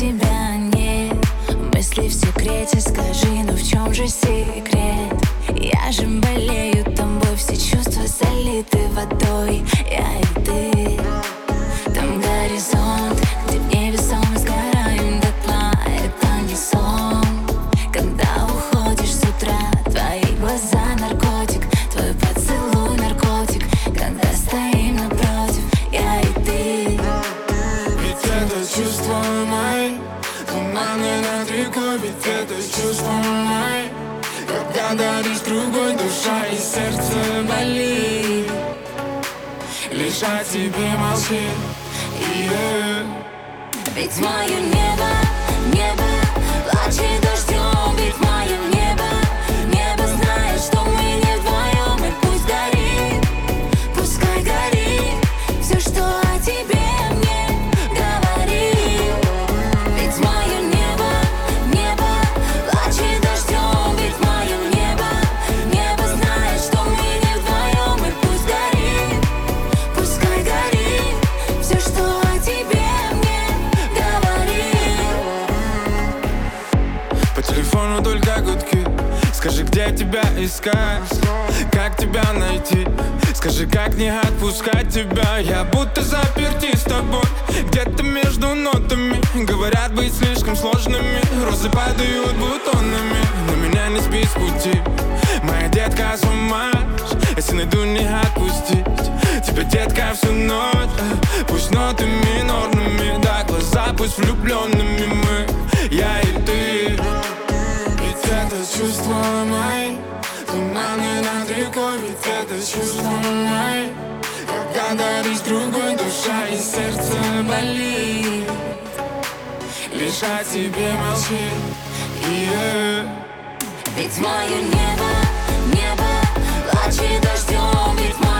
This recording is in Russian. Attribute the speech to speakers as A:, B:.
A: тебя нет. Мысли в секрете, скажи, ну в чем же секрет? Я же болею тобой, все чувства залиты водой. Я и ты. Там горизонт, где в небе сон, сгораем дотла. Это не сон. Когда уходишь с утра, твои глаза наркотик, твой поцелуй наркотик. Когда стоим напротив, я и ты.
B: Ведь это чувство мои, туманы над рекой. Ведь это чувство мои, когда даришь другой, душа и сердце болит. Лишь о тебе молчит.
A: Ведь мое небо, небо плачет дождем. Ведь мое небо, небо знает, что мы не вдвоем. И пусть горит, пускай горит все, что о тебе мне говорит. Ведь мое небо, небо плачет дождем. Ведь мое небо, небо знает, что мы не вдвоем. И пусть горит, пускай горит все, что о тебе мне говорит.
B: По телефону только гудки. Скажи, где тебя искать, как тебя найти. Скажи, как не отпускать тебя. Я будто заперти с тобой где-то между нотами. Говорят, быть слишком сложными. Розы падают бутонами. Но меня не сбить с пути. Моя детка, с ума, если найду, не отпустить тебя, детка, всю ночь. Пусть ноты минорными, да, глаза пусть влюбленными мы, я и ты. Ведь это чувство мои, туманы над рекой. Ведь это чувство мои, когда даришь другой, душа и сердце болит. Лишь о тебе молчит.
A: Ведь мое небо, небо плачет дождем. Ведь